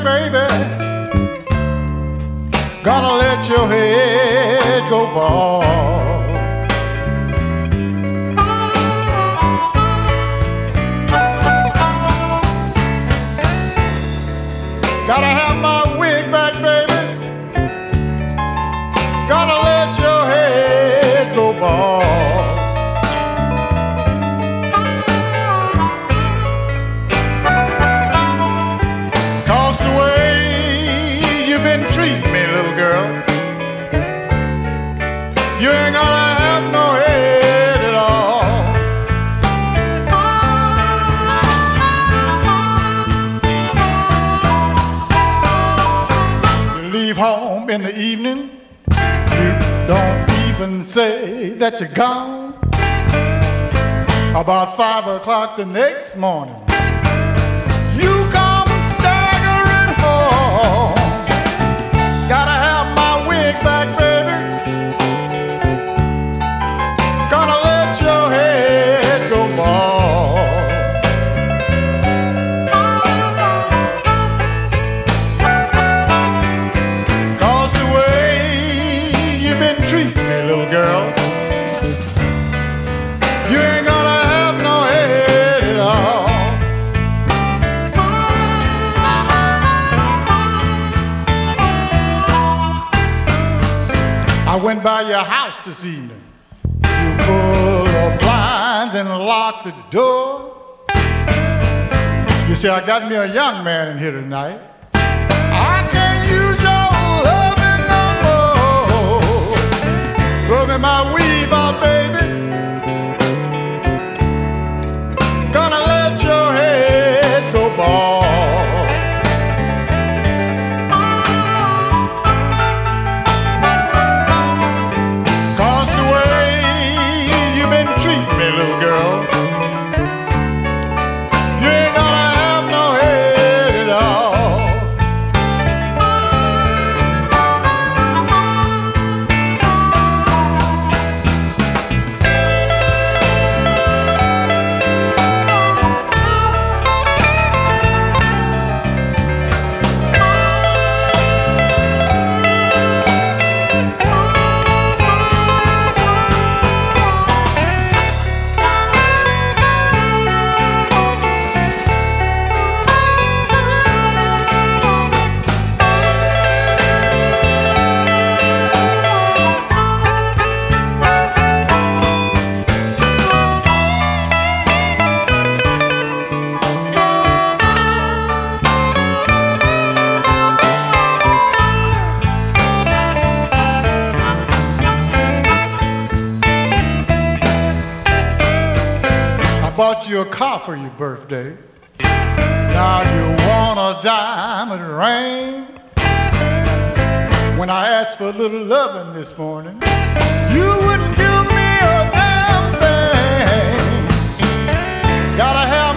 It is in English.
baby. Gonna let your head go bald. Gotta have my wig back, baby. Gotta let your head go bald. Cause the way you've been treating me, little girl, you ain't gonna have no head at all. You leave home in the evening, you don't even say that you're gone. About 5 o'clock the next morning, you come staggering home. Gotta have my wig back, baby. Gonna let your head go bald. Cause the way you've been treating me, little girl, you ain't gonna have no head at all. I went by your house this evening. You pulled the blinds and locked the door. You see, I got me a young man in here tonight. I can't use your loving no more. Throw me my weave out, baby. Gonna let your head go bald. Cause the way you've been treating me, little girl, you ain't gonna have no head at all. Bought you a car for your birthday. Now you want a diamond ring. When I asked for a little loving this morning, you wouldn't give me a damn thing. Gotta have